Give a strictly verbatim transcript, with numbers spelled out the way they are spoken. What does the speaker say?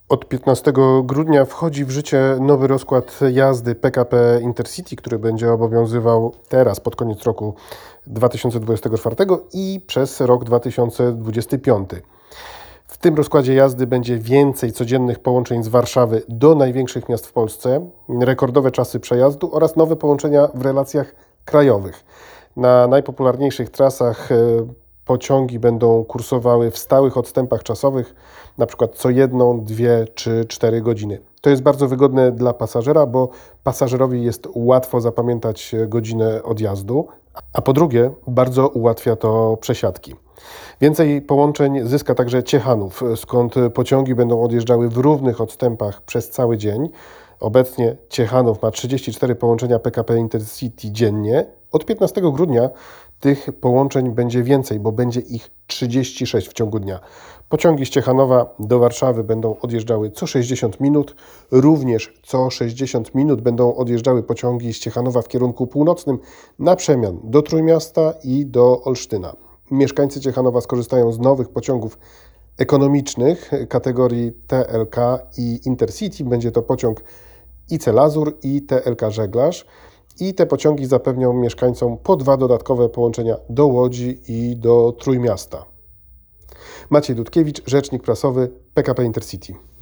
Od piętnastego grudnia wchodzi w życie nowy rozkład jazdy P K P Intercity, który będzie obowiązywał teraz pod koniec roku dwa tysiące dwudziestego czwartego i przez rok dwa tysiące dwudziesty piąty. W tym rozkładzie jazdy będzie więcej codziennych połączeń z Warszawy do największych miast w Polsce, rekordowe czasy przejazdu oraz nowe połączenia w relacjach krajowych. Na najpopularniejszych trasach pociągi będą kursowały w stałych odstępach czasowych, na przykład co jedną, dwie czy cztery godziny. To jest bardzo wygodne dla pasażera, bo pasażerowi jest łatwo zapamiętać godzinę odjazdu, a po drugie bardzo ułatwia to przesiadki. Więcej połączeń zyska także Ciechanów, skąd pociągi będą odjeżdżały w równych odstępach przez cały dzień. Obecnie Ciechanów ma trzydzieści cztery połączenia P K P Intercity dziennie. Od piętnastego grudnia tych połączeń będzie więcej, bo będzie ich trzydzieści sześć w ciągu dnia. Pociągi z Ciechanowa do Warszawy będą odjeżdżały co sześćdziesiąt minut. Również co sześćdziesiąt minut będą odjeżdżały pociągi z Ciechanowa w kierunku północnym na przemian do Trójmiasta i do Olsztyna. Mieszkańcy Ciechanowa skorzystają z nowych pociągów ekonomicznych kategorii T L K i Intercity. Będzie to pociąg I C Lazur i T L K Żeglarz. I te pociągi zapewnią mieszkańcom po dwa dodatkowe połączenia do Łodzi i do Trójmiasta. Maciej Dudkiewicz, rzecznik prasowy P K P Intercity.